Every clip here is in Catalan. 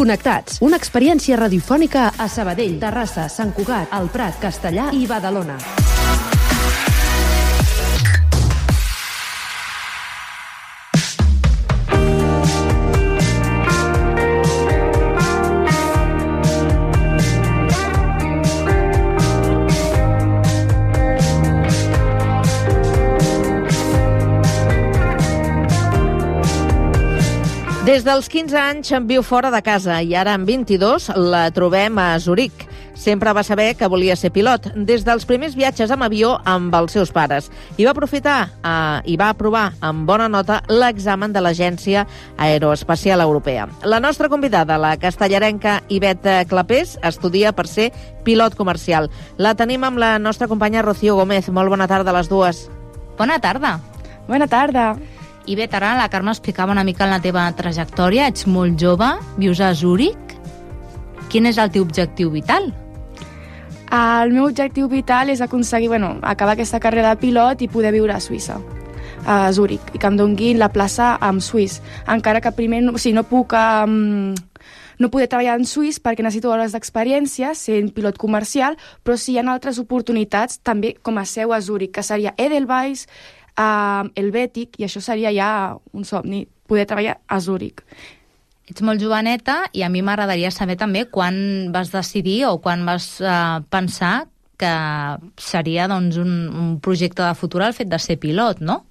Connectats, una experiència radiofònica a Sabadell, Terrassa, Sant Cugat, El Prat, Castellar i Badalona. Des dels 15 anys viu fora de casa i ara amb 22 la trobem a Zuric. Sempre va saber que volia ser pilot, des dels primers viatges amb avió amb els seus pares. I va aprofitar i va aprovar amb bona nota l'examen de l'Agència Aeroespacial Europea. La nostra convidada, la castellarenca Ivet Clapés, estudia per ser pilot comercial. La tenim amb la nostra companya Rocío Gómez. Molt bona tarda a les dues. Bona tarda. Bona tarda. Ivet, ara la Carme explicava una mica la teva trajectòria. Ets molt jove, vius a Zúrich. Quin és el teu objectiu vital? El meu objectiu vital és aconseguir, acabar aquesta carrera de pilot i poder viure a Suïssa, a Zúrich, i que em donguin la plaça en suís. Encara que primer no puc no poder treballar en suís perquè necessito hores d'experiència sent pilot comercial, però sí hi ha altres oportunitats també com a seu a Zúrich, que seria Edelweiss, Helvetic, i això seria ja un somni, poder treballar a Zúrich. Ets molt joveneta i a mi m'agradaria saber també quan vas decidir o quan vas pensar que seria un projecte de futur el fet de ser pilot, no?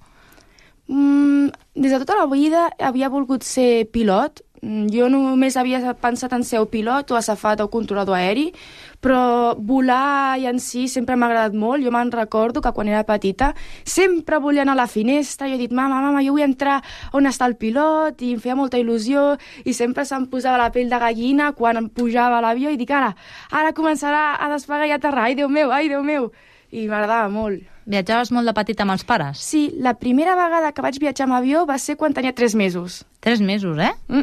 Des de tota la vida havia volgut ser pilot. Jo només havia pensat en ser o pilot o azafat o controlador aeri, però volar i en si sempre m'ha agradat molt. Jo me'n recordo que quan era petita sempre volia anar a la finestra i he dit, mama, jo vull entrar on està el pilot, i em feia molta il·lusió i sempre se'm posava la pell de gallina quan em pujava a l'avió i dic, ara començarà a despegar i a aterrar, ai Déu meu, i m'agradava molt. Viatjaves molt de petita amb els pares? Sí, la primera vegada que vaig viatjar amb avió va ser quan tenia 3 mesos. 3 mesos, eh?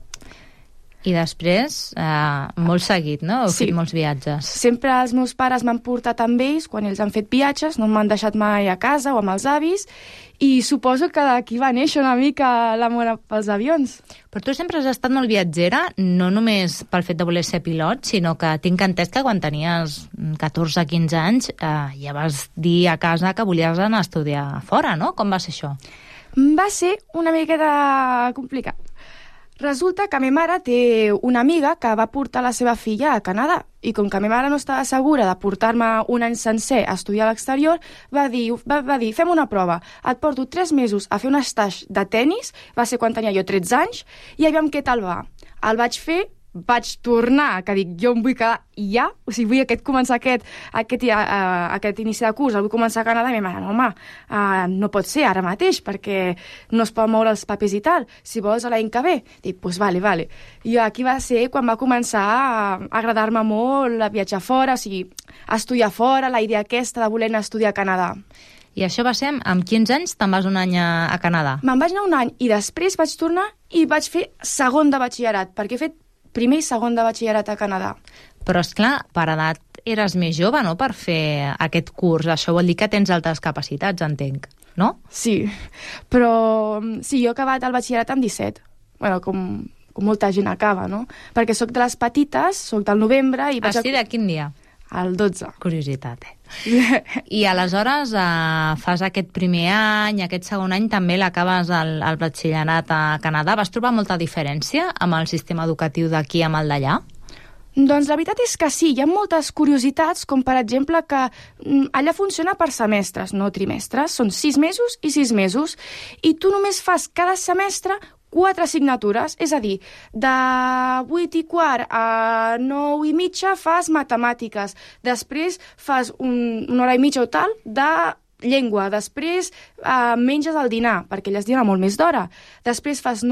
I després, molt seguit, no? Heu fet molts viatges. Sempre els meus pares m'han portat amb ells quan ells han fet viatges, no m'han deixat mai a casa o amb els avis, i suposo que d'aquí va néixer una mica l'amor pels avions. Però tu sempre has estat molt viatgera, no només pel fet de voler ser pilot, sinó que tinc entès que quan tenies 14-15 anys ja vas dir a casa que volies anar a estudiar fora, no? Com va ser això? Va ser una miqueta complicat. Resulta que ma mare té una amiga que va portar la seva filla a Canadà, i com que ma mare no estava segura de portar-me un any sencer a estudiar a l'exterior, va dir, fem una prova, et porto 3 mesos a fer un stage de tennis, va ser quan tenia jo 13 anys, i aviam què tal va. El vaig fer, vaig tornar, que dic, jo em vull quedar ja, o sigui, vull començar aquest inici de curs, el vull començar a Canadà, i ma mare, no, home, no pot ser ara mateix, perquè no es poden moure els papers i tal, si vols a l'any que ve. Dic, doncs vale. I aquí va ser quan va començar a agradar-me molt a viatjar fora, o sigui, a estudiar fora, la idea aquesta de voler anar a estudiar a Canadà. I això va ser amb 15 anys, te'n vas un any a Canadà? Me'n vaig anar un any, i després vaig tornar i vaig fer segon de batxillerat, perquè he fet primer i segon de batxillerat a Canadà. Però, esclar, per edat eres més jove, no?, per fer aquest curs. Això vol dir que tens altres capacitats, entenc, no? Sí, però sí, jo he acabat el batxillerat amb 17. Com molta gent acaba, no? Perquè sóc de les petites, sóc del novembre i vaig... de quin dia? El 12. Curiositat, I aleshores fas aquest primer any, aquest segon any també l'acabes el batxillerat a Canadà. Vas trobar molta diferència amb el sistema educatiu d'aquí amb el d'allà? Doncs la veritat és que sí, hi ha moltes curiositats, com per exemple que allà funciona per semestres, no trimestres, són 6 mesos i 6 mesos, i tu només fas cada semestre 4 assignatures, és a dir, de 8:15 a 9:30 fas matemàtiques, després fas una hora i mitja o tal de llengua, després menges el dinar, perquè allà es dina molt més d'hora, després fas,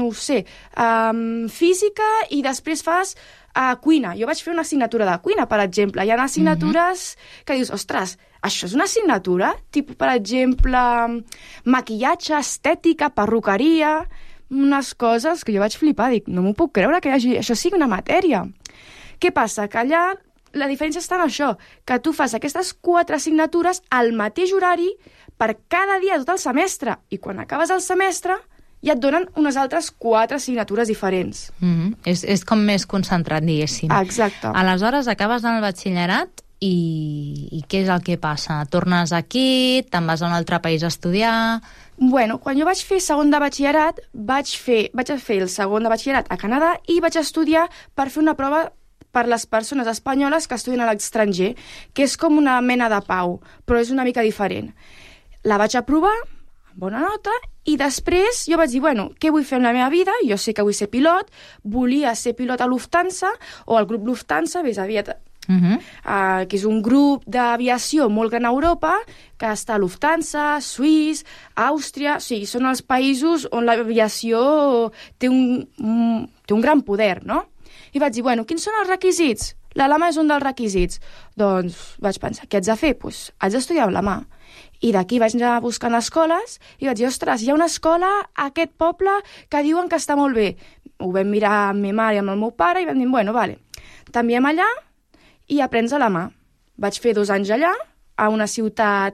física i després fas cuina. Jo vaig fer una assignatura de cuina, per exemple. Hi ha assignatures que dius, ostres, això és una assignatura? Tipus, per exemple, maquillatge, estètica, perruqueria, unes coses que jo vaig flipar. Dic, no m'ho puc creure que això sigui una matèria. Què passa? Que allà la diferència està en això, que tu fas aquestes 4 assignatures al mateix horari per cada dia de tot el semestre. I quan acabes el semestre i et donen unes altres 4 assignatures diferents. És com més concentrat, diguéssim. Exacte. Aleshores, acabes en el batxillerat i què és el que passa? Tornes aquí, te'n vas a un altre país a estudiar... Bueno, quan jo vaig fer segon de batxillerat, vaig fer el segon de batxillerat a Canadà i vaig estudiar per fer una prova per les persones espanyoles que estudien a l'estranger, que és com una mena de pau, però és una mica diferent. La vaig aprovar, amb bona nota, i després jo vaig dir, bueno, què vull fer amb la meva vida? Jo sé que vull ser pilot, volia ser pilot a Lufthansa, o al grup Lufthansa, més aviat... que és un grup d'aviació molt gran a Europa, que està a Lufthansa, Suís, Àustria... O sigui, són els països on l'aviació té un gran poder, no? I vaig dir, bueno, quins són els requisits? L'alemà és un dels requisits. Doncs vaig pensar, què haig de fer? Doncs haig d'estudiar alemà. I d'aquí vaig anar buscant escoles i vaig dir, ostres, hi ha una escola a aquest poble que diuen que està molt bé. Ho vam mirar amb ma mare i amb el meu pare i vam dir, bueno, vale, t'enviem allà i aprens alemà. Vaig fer 2 anys allà, a una ciutat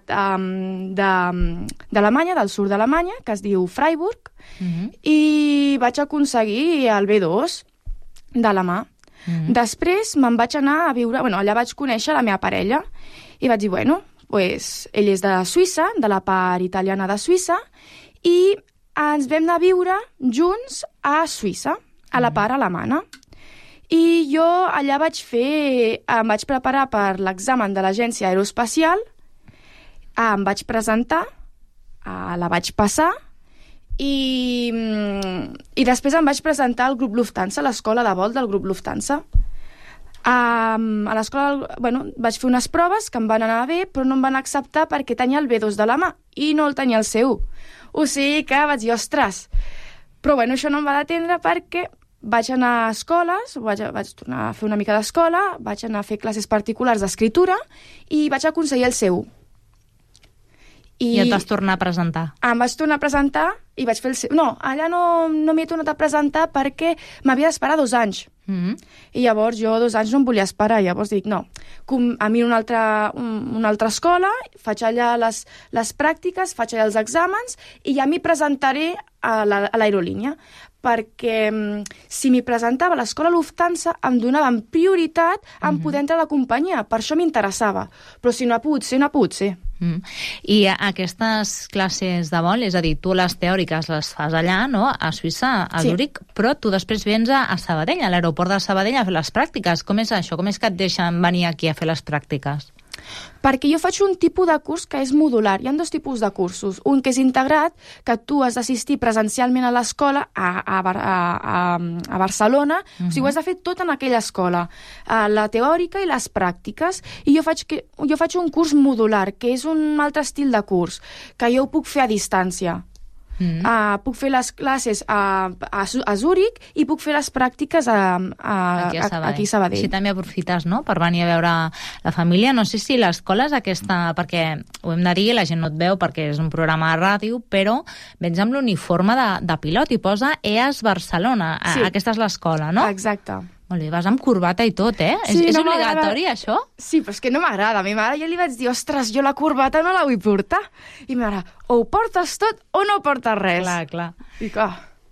d'Alemanya, del sud d'Alemanya, que es diu Freiburg, i vaig aconseguir el B2 d'alemà. Després me'n vaig anar a viure... Bueno, allà vaig conèixer la meva parella i vaig dir, bueno, pues, ell és de Suïssa, de la part italiana de Suïssa, i ens vam anar a viure junts a Suïssa, a la part alemana. I jo allà em vaig preparar per l'examen de l'agència aeroespacial, em vaig presentar, la vaig passar, i després em vaig presentar al grup Lufthansa, a l'escola de vol del grup Lufthansa. A l'escola, bueno, vaig fer unes proves que em van anar bé, però no em van acceptar perquè tenia el B2 de la mà i no el tenia el C1. O sigui que vaig dir, ostres. Però bueno, això no em va detendre perquè vaig anar a escoles, vaig tornar a fer una mica d'escola, vaig anar a fer classes particulars d'escriptura i vaig aconseguir el C1. I et vas tornar a presentar? Em vaig tornar a presentar i vaig fer el C1. No, allà no m'hi he tornat a presentar perquè m'havia d'esperar 2 anys. I llavors jo 2 anys no em volia esperar. Llavors dic, no, a mi una altra escola, faig allà les pràctiques, faig allà els exàmens i ja m'hi presentaré a l'aerolínia. Perquè si m'hi presentava a l'escola Lufthansa em donaven prioritat en poder entrar a la companyia. Per això m'interessava. Però si no ha pogut ser, no ha pogut ser. I aquestes classes de vol, és a dir, tu les teòriques les fas allà, no?, a Suïssa, a Zuric, però tu després vens a Sabadell, a l'aeroport de Sabadell, a fer les pràctiques. Com és això? Com és que et deixen venir aquí a fer les pràctiques? Perquè jo faig un tipus de curs que és modular. Hi ha 2 tipus de cursos. Un que és integrat, que tu has d'assistir presencialment a l'escola a Barcelona, o sigui, ho has de fer tot en aquella escola, la teòrica i les pràctiques. I jo faig un curs modular, que és un altre estil de curs, que jo ho puc fer a distància. Puc fer les classes a Zúrich i puc fer les pràctiques aquí a Sabadell. Sí, també aprofites, no?, per venir a veure la família. No sé si l'escola és aquesta, perquè ho hem de dir, la gent no et veu perquè és un programa de ràdio, però vens amb l'uniforme de pilot i posa EAS Barcelona. Sí. Aquesta és l'escola, no? Exacte. Molt bé, vas amb corbata i tot, eh? Sí, és obligatori, això? Sí, però és que no m'agrada. A mi mare jo li vaig dir, ostres, jo la corbata no la vull portar. I ma mare, o ho portes tot o no portes res. Clar. I clar.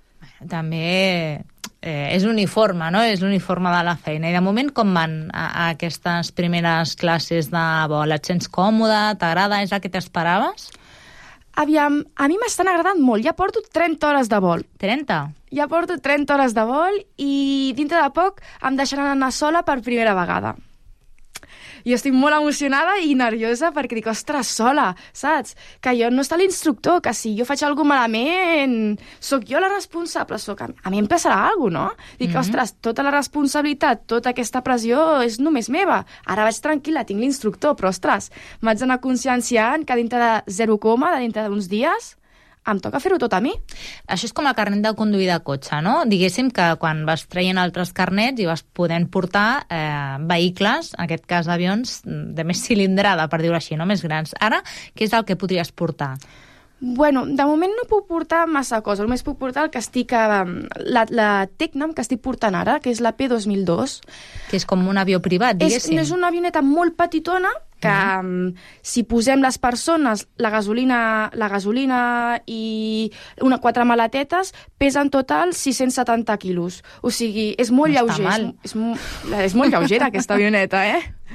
També és l'uniforme, no? És l'uniforme de la feina. I de moment com van a aquestes primeres classes de vol? Et sents còmode? T'agrada? És el que t'esperaves? Aviam, a mi m'estan agradant molt. Ja porto 30 hores de vol. 30? Ja porto 30 hores de vol i dintre de poc em deixaran anar sola per primera vegada. Jo estic molt emocionada i nerviosa perquè dic, ostres, sola, saps? Que jo no està l'instructor, que si jo faig alguna malament, sóc jo la responsable, a mi em passarà alguna cosa, no? Dic, ostres, tota la responsabilitat, tota aquesta pressió és només meva. Ara vaig tranquil·la, tinc l'instructor, però ostres, m'haig d'anar conscienciant que dintre de 0, dintre d'uns dies em toca fer-ho tot a mi. Això és com el carnet de conduir de cotxe, no? Diguéssim que quan vas traient altres carnets i vas podent portar vehicles, en aquest cas avions, de més cilindrada, per dir-ho així, no? Més grans. Ara, què és el que podries portar? Bueno, de moment no puc portar massa cosa. Només puc portar el que estic... la Tecnam que estic portant ara, que és la P2002. Que és com un avió privat, diguéssim. És una avioneta molt petitona, que si posem les persones, la gasolina i 4 maletetes pesen total 670 quilos. O sigui, és molt lleuger. És molt lleugera aquesta avioneta,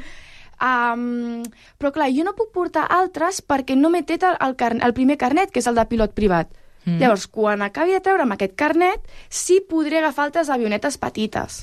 però clar, jo no puc portar altres perquè no m'he tret el primer carnet, que és el de pilot privat. Llavors, quan acabi de treure'm aquest carnet, sí podré agafar altres avionetes petites.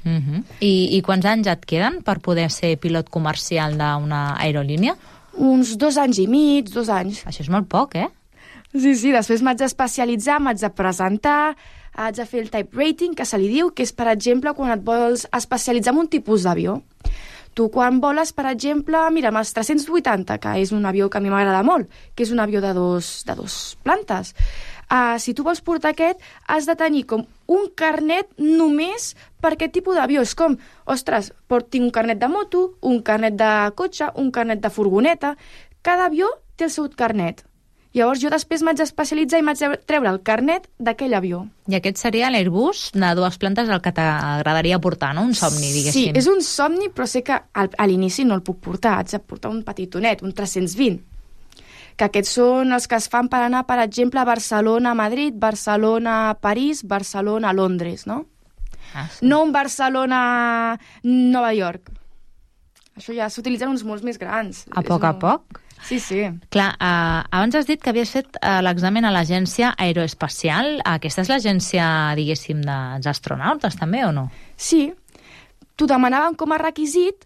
I quants anys et queden per poder ser pilot comercial d'una aerolínia? Uns 2 anys i mig, 2 anys. Això és molt poc, Sí, després m'haig d'especialitzar, m'haig de presentar, haig de fer el type rating, que se li diu, que és, per exemple, quan et vols especialitzar en un tipus d'avió. Tu, quan voles, per exemple, mira'm, els 380, que és un avió que a mi m'agrada molt, que és un avió de dos plantes. Si tu vols portar aquest, has de tenir com un carnet només per aquest tipus d'avió. És com, ostres, tinc un carnet de moto, un carnet de cotxe, un carnet de furgoneta. Cada avió té el seu carnet. Llavors jo després m'haig d'especialitzar i m'haig de treure el carnet d'aquell avió. I aquest seria l'Airbus de 2 plantes el que t'agradaria portar, no? Un somni, diguéssim. Sí, és un somni, però sé que a l'inici no el puc portar. Haig de portar un petitonet, un 320. Que aquests són els que es fan per anar, per exemple, a Barcelona, a Madrid, Barcelona, a París, Barcelona, a Londres, no? Sí. No un Barcelona, Nova York. Això ja s'utilitzen uns molts més grans. A poc a poc? Sí. Clar, abans has dit que havies fet l'examen a l'agència aeroespacial. Aquesta és l'agència, diguéssim, dels astronautes, també, o no? Sí. T'ho demanaven com a requisit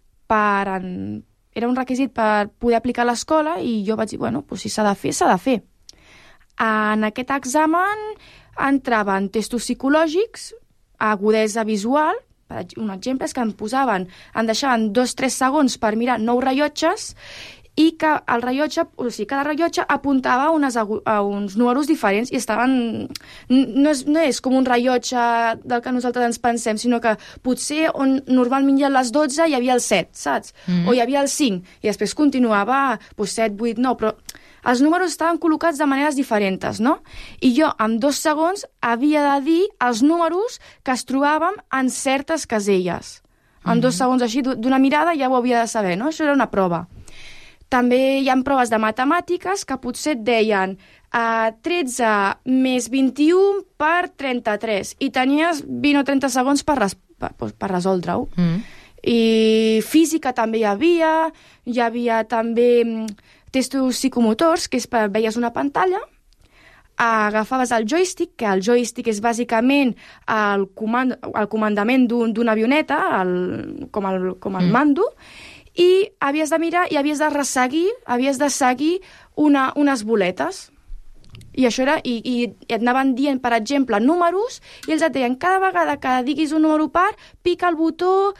era un requisit per poder aplicar a l'escola i jo vaig dir, bueno, doncs si s'ha de fer, s'ha de fer. En aquest examen entraven testos psicològics, agudesa visual, un exemple és que em deixaven 2-3 segons per mirar 9 rellotges i que el rellotge, o sigui, cada rellotge apuntava a uns números diferents i estaven... No és com un rellotge del que nosaltres ens pensem, sinó que potser on normalment hi ha les 12 hi havia el 7, saps? O hi havia el 5, i després continuava 7, 8, 9, però els números estaven col·locats de maneres diferents, no? I jo, en 2 segons, havia de dir els números que es trobàvem en certes caselles. En 2 segons així, d'una mirada, ja ho havia de saber, no? Això era una prova. També hi ha proves de matemàtiques que potser et deien 13 més 21 per 33 i tenies 20 o 30 segons per resoldre-ho. I física també hi havia també testos psicomotors, que és veies una pantalla, agafaves el joystick, que el joystick és bàsicament el comandament d'una avioneta, com el mando, i havies de mirar i havies de seguir unes boletes. I això era, i et anaven dient, per exemple, números, i ells et deien, cada vegada que diguis un número par, pica el botó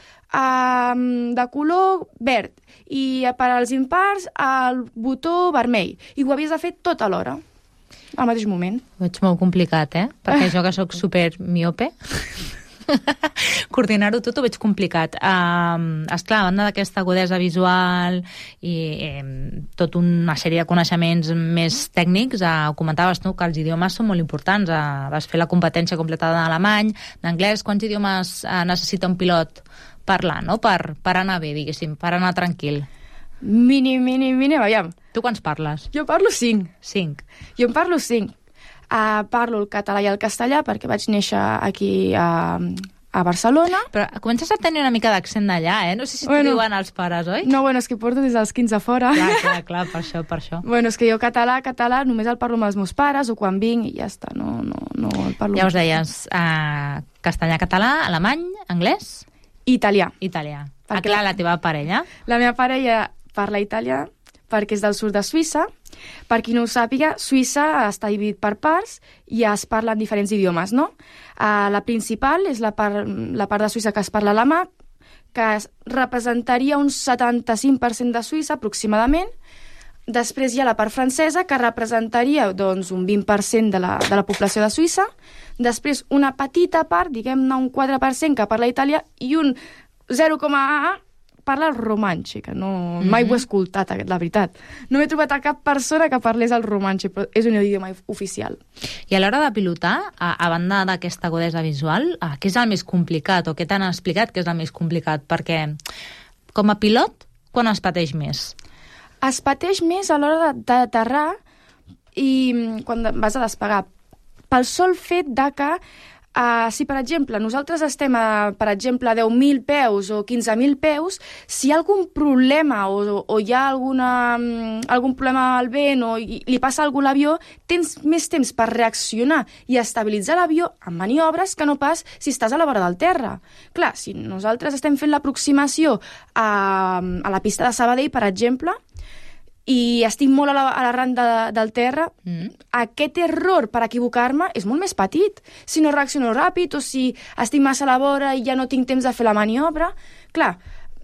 de color verd, i per als impars el botó vermell. I ho havies de fer tot alhora, al mateix moment. Ho veig molt complicat, perquè jo que sóc super miope... coordinar-ho tot ho veig complicat. Esclar, a banda d'aquesta agudesa visual i tota una sèrie de coneixements més tècnics, comentaves tu que els idiomes són molt importants. Vas fer la competència completa d'alemany, d'anglès. Quants idiomes necessita un pilot parlar, no? Per anar bé, diguéssim, per anar tranquil. Mínim, aviam. Tu quants parles? Jo parlo 5. 5. Jo en parlo 5. Parlo el català i el castellà perquè vaig néixer aquí a Barcelona. Però comences a tenir una mica d'accent d'allà, No sé si t'ho diuen els pares, oi? No, és que porto des dels 15 a fora. Clar, per això. És que jo català només el parlo amb els meus pares o quan vinc i ja està, no el parlo. Ja us deies, castellà, català, alemany, anglès? Italià. Clar, la teva parella? La meva parella parla italià perquè és del sud de Suïssa. Per qui no ho sàpiga, Suïssa està dividit per parts i es parlen diferents idiomes, no? La principal és la part de Suïssa que es parla alemà, que representaria un 75% de Suïssa, aproximadament. Després hi ha la part francesa, que representaria un 20% de la població de Suïssa. Després una petita part, diguem-ne un 4%, que parla italià, i un 0,1% parla el romanxe, que mai ho he escoltat, la veritat. No m'he trobat a cap persona que parlés el romanxe, però és un idioma oficial. I a l'hora de pilotar, a banda d'aquesta agudesa visual, què és el més complicat, o què t'han explicat que és el més complicat? Perquè, com a pilot, quan es pateix més? Es pateix més a l'hora d'aterrar i quan vas a despegar. Pel sol fet de que si, per exemple, nosaltres estem a, per exemple, a 10.000 peus o 15.000 peus, si hi ha algun problema o hi ha algun problema al vent o li passa algú a l'avió, tens més temps per reaccionar i estabilitzar l'avió amb maniobres que no pas si estàs a la vora del terra. Clar, si nosaltres estem fent l'aproximació a la pista de Sabadell, per exemple, i estic molt a l'arran del terra, aquest error per equivocar-me és molt més petit. Si no reacciono ràpid o si estic massa a la vora i ja no tinc temps de fer la maniobra... Clar,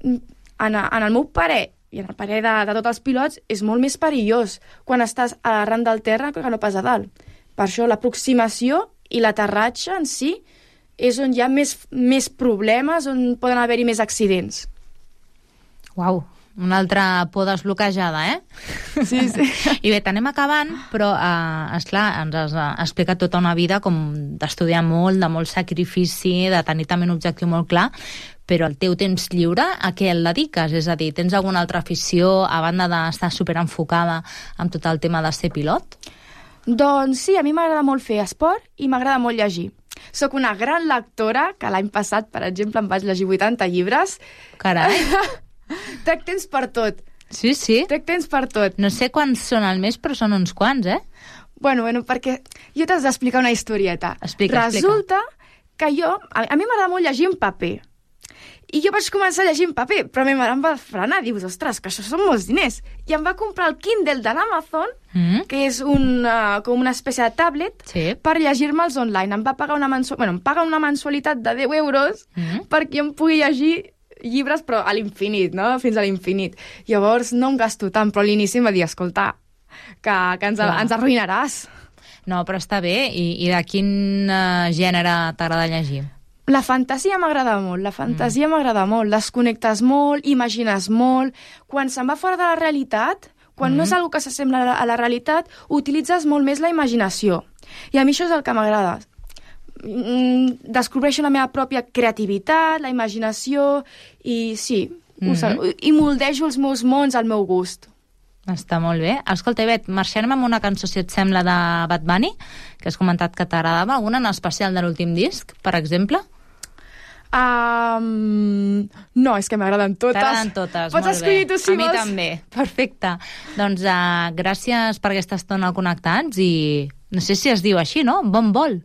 en el meu parer i en el parer de tots els pilots és molt més perillós quan estàs a l'arran del terra que no pas a dalt. Per això l'aproximació i l'aterratge en si és on hi ha més problemes, on poden haver-hi més accidents. Uau! Una altra por desbloquejada, Sí. I bé, t'anem acabant, però, esclar, ens has explicat tota una vida com d'estudiar molt, de molt sacrifici, de tenir també un objectiu molt clar, però el teu temps lliure, a què el dediques? És a dir, tens alguna altra afició, a banda d'estar superenfocada amb tot el tema de ser pilot? Doncs sí, a mi m'agrada molt fer esport i m'agrada molt llegir. Soc una gran lectora, que l'any passat, per exemple, em vaig llegir 80 llibres. Carai! Trec temps per tot. Sí. Trec temps per tot. No sé quants són al mes, però són uns quants, Bueno, perquè jo t'has d'explicar una historieta. Resulta que a mi m'agrada molt llegir en paper. I jo vaig començar a llegir en paper, però a mi em va frenar. Dius, ostres, que això són molts diners. I em va comprar el Kindle de l'Amazon, que és com una espècie de tablet, per llegir-me'ls online. Em va pagar una mensualitat de 10 euros perquè em pugui llegir llibres, però a l'infinit, no? Fins a l'infinit. Llavors no em gasto tant, però a l'inici em va dir, escolta, que ens arruïnaràs. No, però està bé. I de quin gènere t'agrada llegir? La fantasia m'agrada molt, desconnectes molt, imagines molt. Quan se'n va fora de la realitat, quan no és una cosa que s'assembla a la realitat, utilitzes molt més la imaginació. I a mi això és el que m'agrada. Descobreixo la meva pròpia creativitat, la imaginació, i sí, i moldejo els meus mons al meu gust. Està molt bé. Escolta, Ivet, marxarem amb una cançó, si et sembla, de Bad Bunny, que has comentat que t'agradava. Alguna en especial de l'últim disc, per exemple? No, és que m'agraden totes. T'agraden totes, Pots escollir tu si vols. A mi també. Perfecte. Doncs gràcies per aquesta estona connectats i no sé si es diu així, no? Bon vol.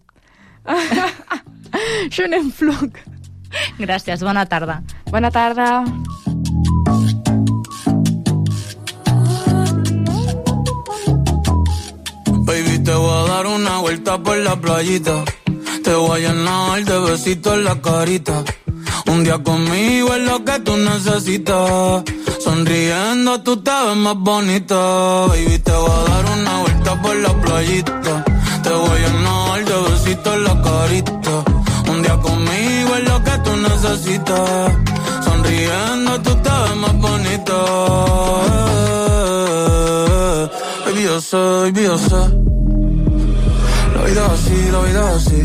Schönen Flug. Gràcies, bona tarda. Bona tarda. Baby, te voy a dar una vuelta por la playita. Te voy a llenar de besitos en la carita. Un día conmigo es lo que tú necesitas. Sonriendo tú te ves más bonita. Baby, te voy a dar una vuelta por la playita. Te voy a llenar de besitos en la carita. Un día conmigo es lo que tú necesitas. Sonriendo tú te ves más bonita. Baby, yo sé. La vida es así.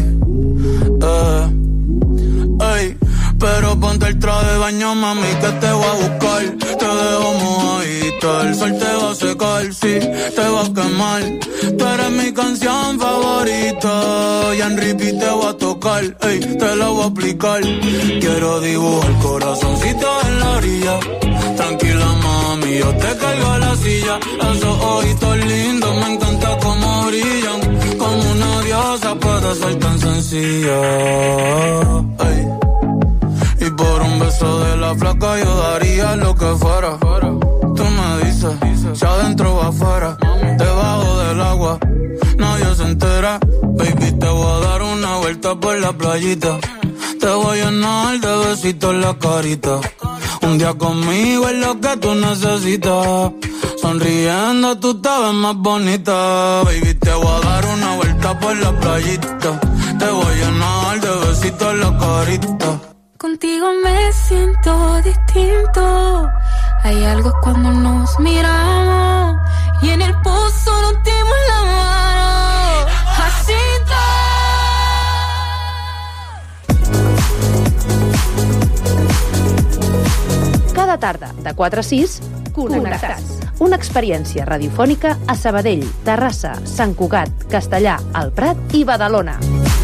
Ey, pero ponte el traje de baño, mami, que te voy a buscar. Te dejo mojadita, el sol te va a secar, sí, te va a quemar. Tú eres mi canción favorita y en repeat te voy a tocar, ey, te la voy a aplicar. Quiero dibujar corazoncito en la orilla. Tranquila, mami, yo te cargo a la silla. Esos ojitos lindos, me encanta cómo brillan. Como una diosa puede ser tan sencilla, ey. Y por un beso de la flaca yo daría lo que fuera. Tú me dices, si adentro o afuera, debajo del agua, nadie se entera. Baby, te voy a dar una vuelta por la playita. Te voy a llenar de besitos en la carita. Un día conmigo es lo que tú necesitas. Sonriendo tú te ves más bonita. Baby, te voy a dar una vuelta por la playita. Te voy a llenar de besitos en la carita. Contigo me siento distinto. Hay algo cuando nos miramos y en el pozo nos dimos la mano. Jacinto. Cada tarda, de 4 a 6, Connectats. una experiència radiofònica a Sabadell, Terrassa, Sant Cugat, Castellar, el Prat i Badalona.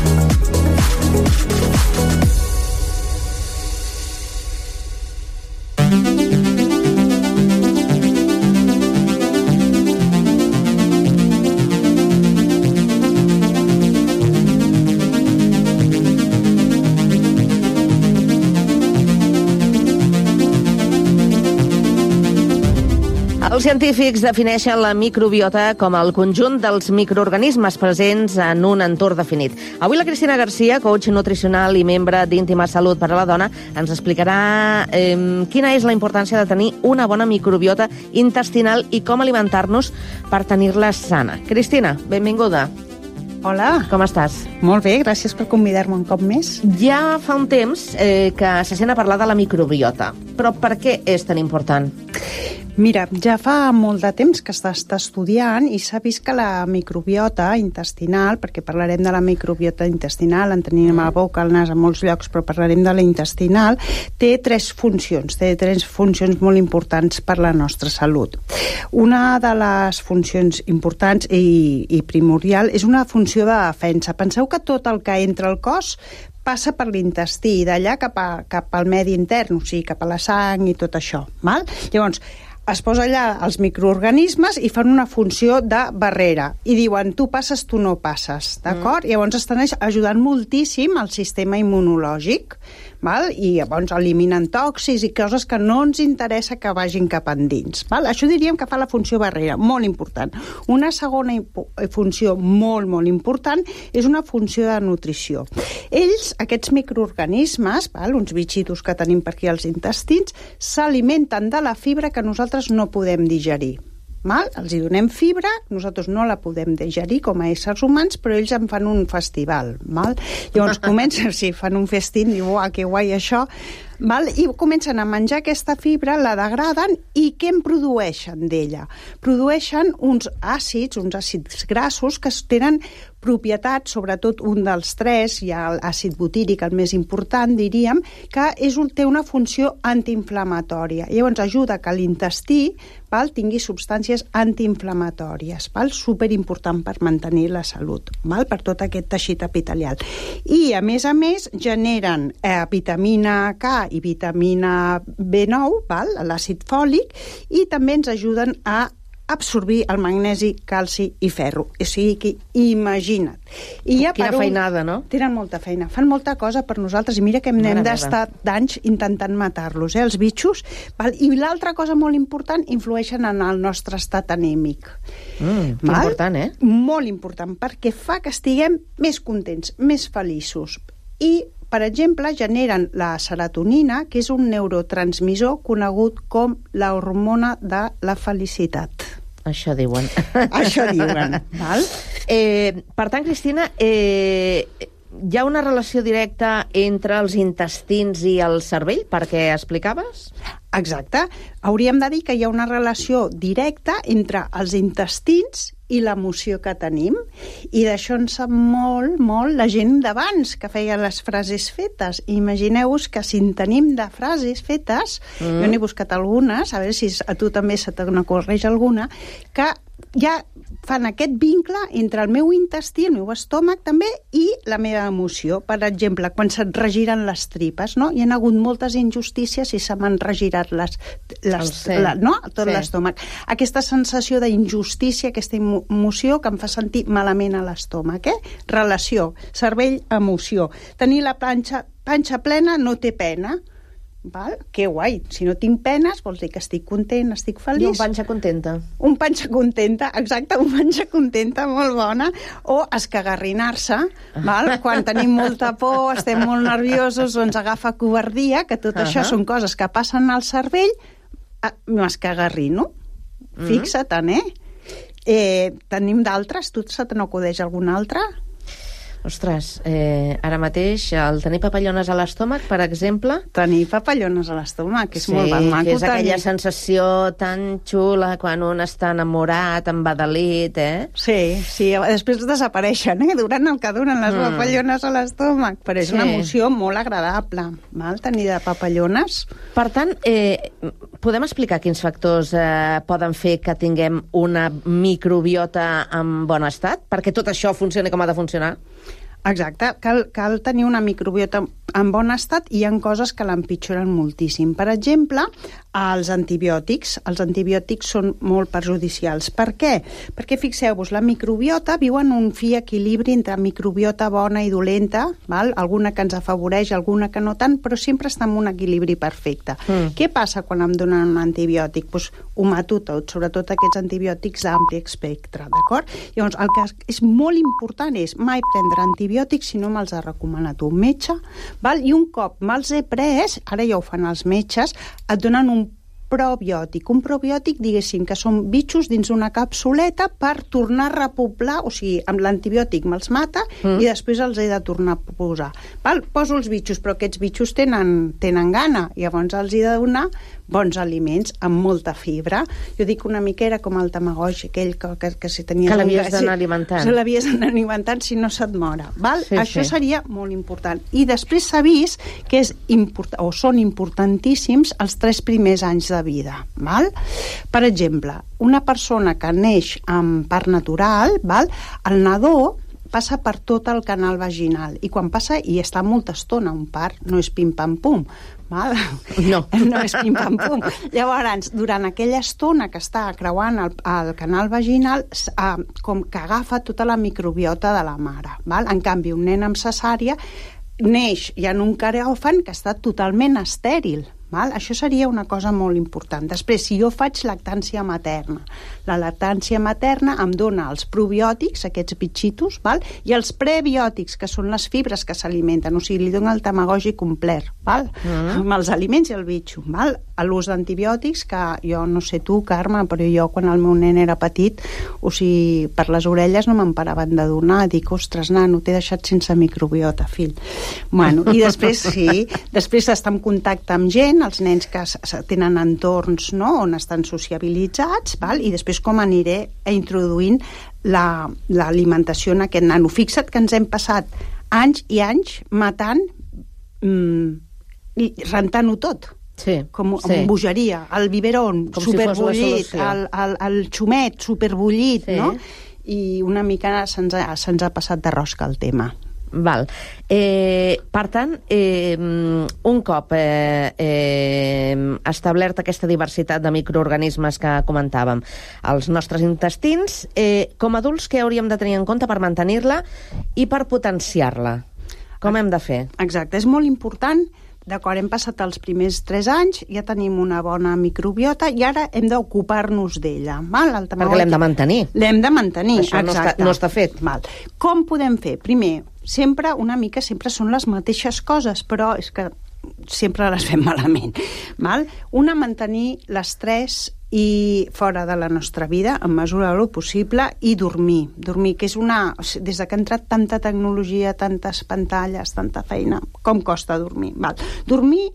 Els científics defineixen la microbiota com el conjunt dels microorganismes presents en un entorn definit. Avui la Cristina Garcia, coach nutricional i membre d'Íntima Salut per a la Dona, ens explicarà quina és la importància de tenir una bona microbiota intestinal i com alimentar-nos per tenir-la sana. Cristina, benvinguda. Hola. Com estàs? Molt bé, gràcies per convidar-me un cop més. Ja fa un temps que se sent a parlar de la microbiota, però per què és tan important? Mira, ja fa molt de temps que s'està estudiant i s'ha vist que la microbiota intestinal, perquè parlarem de la microbiota intestinal, en tenim a la boca, al nas, a molts llocs, però parlarem de la intestinal, té tres funcions molt importants per la nostra salut. Una de les funcions importants i primordial és una funció de defensa. Penseu que tot el que entra al cos passa per l'intestí i d'allà cap al medi intern, o sigui, cap a la sang i tot això. Val? Llavors, es posa allà els microorganismes i fan una funció de barrera i diuen tu passes, tu no passes, d'acord? Llavors estan ajudant moltíssim al sistema immunològic, val? I llavors eliminen tòxics i coses que no ens interessa que vagin cap endins, val? Això diríem que fa la funció barrera, molt important. Una segona funció molt, molt important és una funció de nutrició. Ells, aquests microorganismes, val? Uns bitxitos que tenim per aquí als intestins, s'alimenten de la fibra que nosaltres no podem digerir. Val? Els hi donem fibra, nosaltres no la podem digerir com a éssers humans, però ells en fan un festival. Val? Llavors comencen, sí, fan un festín, diu, uah, que guai això, val? I comencen a menjar aquesta fibra, la degraden i què en produeixen d'ella? Produeixen uns àcids grassos que tenen propietats, sobretot un dels tres, hi ha l'àcid butíric, el més important, diríem, que té una funció antiinflamatòria. Llavors ajuda que l'intestí tingui substàncies antiinflamatòries, superimportant per mantenir la salut, per tot aquest teixit epitelial. I, a més, generen vitamina K i vitamina B9, l'àcid fòlic, i també ens ajuden a absorbir el magnesi, calci i ferro. O sigui que imagina't. Quina feinada, no? Tenen molta feina. Fan molta cosa per nosaltres i mira que hem d'estar d'anys intentant matar-los, els bitxos. I l'altra cosa molt important, influeixen en el nostre estat anímic. Important, eh? Molt important, perquè fa que estiguem més contents, més feliços. I per exemple, generen la serotonina, que és un neurotransmissor conegut com la hormona de la felicitat. Això diuen. Això diuen, val? Per tant, Cristina, hi ha una relació directa entre els intestins i el cervell, perquè explicaves? Exacte. Hauríem de dir que hi ha una relació directa entre els intestins i l'emoció que tenim. I d'això en sap molt, molt la gent d'abans, que feia les frases fetes. Imagineu-vos que si en tenim de frases fetes, jo n'he buscat algunes, a veure si a tu també se t'ocorreix alguna, que ja fan aquest vincle entre el meu intestí, el meu estómac també, i la meva emoció. Per exemple, quan se't regiren les tripes, no? Hi ha hagut moltes injustícies i se m'han regirat tot l'estómac. Aquesta sensació d'injustícia, aquesta emoció que em fa sentir malament a l'estómac. Relació, cervell-emoció. Tenir la panxa plena no té pena. Val? Que guai, si no tinc penes vols dir que estic content, estic feliç. I un panxa contenta. Un panxa contenta, exacte, un panxa contenta, molt bona. O escagarrinar-se, val? Quan tenim molta por, estem molt nerviosos o ens agafa covardia, que tot això són coses que passen al cervell, m'escagarrino. Fixa't, Tenim d'altres? Tu se te n'acudeix alguna altra? Ostres, ara mateix el tenir papallones a l'estómac, per exemple... Tenir papallones a l'estómac, que és molt maco. Sí, és aquella sensació tan xula quan un està enamorat, embadalit, Sí, després desapareixen, durant el que duren les papallones a l'estómac, però és una emoció molt agradable, tenir de papallones. Per tant, podem explicar quins factors poden fer que tinguem una microbiota en bon estat? Perquè tot això funcioni com ha de funcionar? Exacte, cal tenir una microbiota en bon estat i hi ha coses que l'empitjoren moltíssim. Per exemple, els antibiòtics. Els antibiòtics són molt perjudicials. Per què? Perquè, fixeu-vos, la microbiota viu en un fi equilibri entre microbiota bona i dolenta, alguna que ens afavoreix, alguna que no tant, però sempre està en un equilibri perfecte. Què passa quan em donen un antibiòtic? Doncs ho mato tot, sobretot aquests antibiòtics d'ampli espectre, d'acord? Llavors, el que és molt important és mai prendre antibiòtics si no me'ls ha recomanat un metge, i un cop me'ls he pres, ara ja ho fan els metges, et donen un probiòtic. Un probiòtic, diguéssim, que són bitxos dins una capsuleta per tornar a repoblar, o sigui, amb l'antibiòtic me'ls mata i després els he de tornar a posar. Poso els bitxos, però aquests bitxos tenen gana, i llavors els he de donar bons aliments amb molta fibra. Jo dic una mica era com el Tamagotchi, aquell que si tenies... Que l'havies d'anar alimentant. Se l'havies d'anar alimentant si no se't mora. Això seria molt important. I després s'ha vist que són importantíssims els 3 primers anys de vida. Per exemple, una persona que neix amb part natural, el nadó passa per tot el canal vaginal i quan passa i està molta estona un part, no és pim-pam-pum, no és pim-pam-pum. Llavors, durant aquella estona que està creuant el canal vaginal, com que agafa tota la microbiota de la mare. En canvi, un nen amb cesària neix ja en un quiròfan que està totalment estèril. Això seria una cosa molt important. Després, si jo faig lactància materna, la lactància materna em dona els probiòtics, aquests bitxitos, i els prebiòtics, que són les fibres que s'alimenten, o sigui, li dona el Tamagotchi complet, amb els aliments i el bitxo. L'ús d'antibiòtics, que jo no sé tu, Carme, però jo quan el meu nen era petit, o sigui, per les orelles no me'n paraven de donar, dic, ostres, nano, t'he deixat sense microbiota, fill. I després, després d'estar en contacte amb gent, els nens que tenen entorns on estan sociabilitzats, i després com aniré introduint l'alimentació en aquest nano. Fixa't que ens hem passat anys i anys matant i rentant-ho tot. Com amb bogeria, el biberon superbullit, el xumet superbullit, i una mica se'ns ha passat de rosca el tema. Val. Per tant, un cop establerta aquesta diversitat de microorganismes que comentàvem, els nostres intestins, com a adults, què hauríem de tenir en compte per mantenir-la i per potenciar-la? Com hem de fer? Exacte, és molt important. D'acord, hem passat els primers 3 anys, ja tenim una bona microbiota i ara hem d'ocupar-nos d'ella. Perquè l'hem de mantenir. L'hem de mantenir, això exacte. No està fet. Com podem fer? Primer, sempre són les mateixes coses, però és que sempre les fem malament. Una, mantenir l'estrès i fora de la nostra vida, en mesura del possible, i dormir. Dormir, que és des que ha entrat tanta tecnologia, tantes pantalles, tanta feina, com costa dormir? Dormir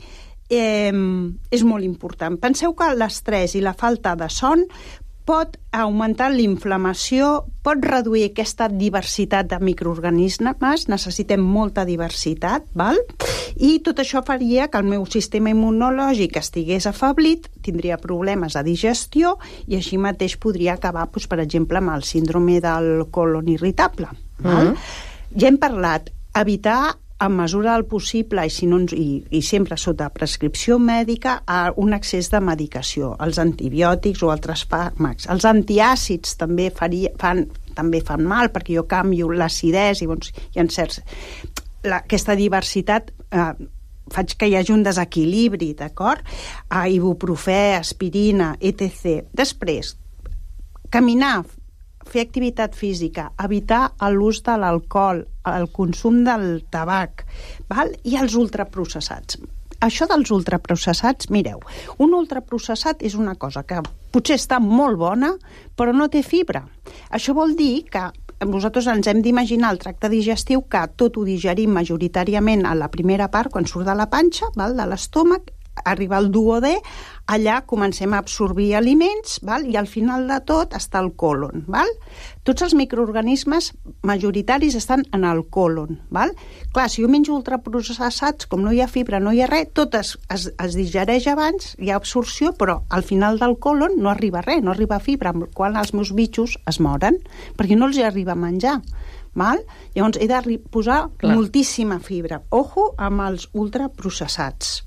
és molt important. Penseu que l'estrès i la falta de son pot augmentar l'inflamació, pot reduir aquesta diversitat de microorganismes, necessitem molta diversitat, i tot això faria que el meu sistema immunològic estigués afeblit, tindria problemes de digestió i així mateix podria acabar, per exemple, amb el síndrome del colon irritable. Ja hem parlat, evitar en mesura del possible i sempre sota prescripció mèdica un excés de medicació, els antibiòtics o altres fàrmacs. Els antiàcids també fan mal perquè jo canvio l'acidesa i hi ha certs... Aquesta diversitat faig que hi hagi un desequilibri, d'acord? Ibuprofè, aspirina, etc. Després, caminar, fer activitat física, evitar l'ús de l'alcohol, el consum del tabac, i els ultraprocessats. Això dels ultraprocessats, mireu, un ultraprocessat és una cosa que potser està molt bona, però no té fibra. Això vol dir que nosaltres ens hem d'imaginar el tracte digestiu, que tot ho digerim majoritàriament a la primera part, quan surt de la panxa, val, de l'estómac, arriba al duodè, allà comencem a absorbir aliments, val? I al final de tot està el còlon. Val? Tots els microorganismes majoritaris estan en el còlon. Val? Clar, si jo menjo ultraprocessats, com no hi ha fibra, no hi ha res, tot es digereix abans, hi ha absorció, però al final del còlon no arriba res, no arriba fibra, amb el qual els meus bitxos es moren, perquè no els hi arriba a menjar. Val? Llavors he de posar moltíssima fibra. Ojo amb els ultraprocessats.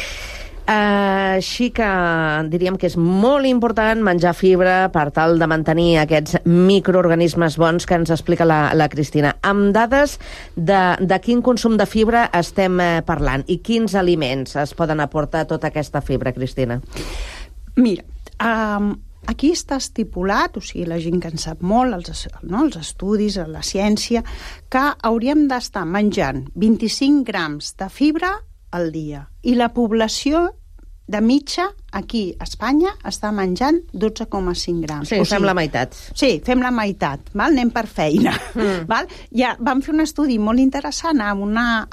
Així que diríem que és molt important menjar fibra per tal de mantenir aquests microorganismes bons que ens explica la Cristina. Amb dades de quin consum de fibra estem parlant i quins aliments es poden aportar tota aquesta fibra, Cristina? Mira, aquí està estipulat, o sigui, la gent que en sap molt, els estudis, la ciència, que hauríem d'estar menjant 25 grams de fibra al dia. I la població de mitja, aquí a Espanya, està menjant 12,5 grams. Sí, fem la meitat. Sí, fem la meitat, val? Anem per feina. Val? Ja vam fer un estudi molt interessant a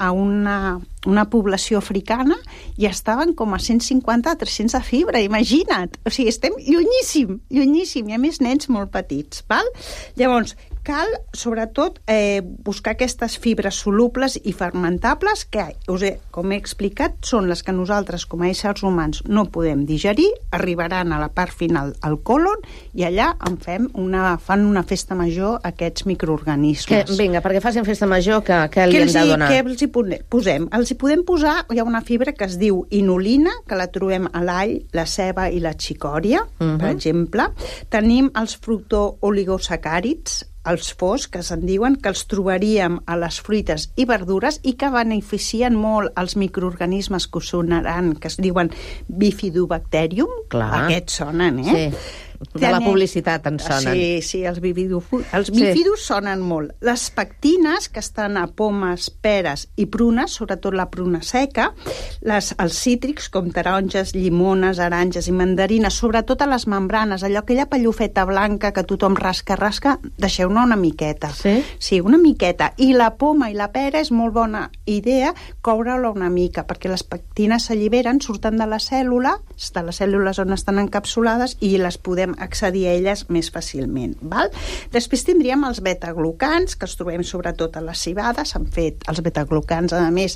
una població africana i estaven com a 150-300 de fibra, imagina't. O sigui, estem llunyíssim, i a més nens molt petits. Val? Llavors, cal, sobretot, buscar aquestes fibres solubles i fermentables que, com he explicat, són les que nosaltres, com a éssers humans, no podem digerir, arribaran a la part final al còlon i allà fan una festa major aquests microorganismes. Vinga, perquè facin festa major, què li hem de donar? Què els hi posem? Els hi podem posar, hi ha una fibra que es diu inulina, que la trobem a l'all, la ceba i la xicòria, per exemple. Tenim els fructooligosacàrids, els FOS, que se'n diuen, que els trobaríem a les fruites i verdures i que beneficien molt els microorganismes que us sonaran, que es diuen Bifidobacterium. Clar. Aquests sonen, Sí. De la publicitat en sonen. Sí, els bífidus sonen molt. Les pectines, que estan a pomes, peres i prunes, sobretot la pruna seca, els cítrics, com taronges, llimones, aranges i mandarines, sobretot a les membranes, aquella pallofeta blanca que tothom rasca, deixeu-ne una miqueta. Sí? Sí, una miqueta. I la poma i la pera és molt bona idea coure-la una mica, perquè les pectines s'alliberen, surten de les cèl·lules on estan encapsulades i les podem accedir a elles més fàcilment. Val? Després tindríem els betaglucans, que els trobem sobretot a les cibades. Els betaglucans, a més,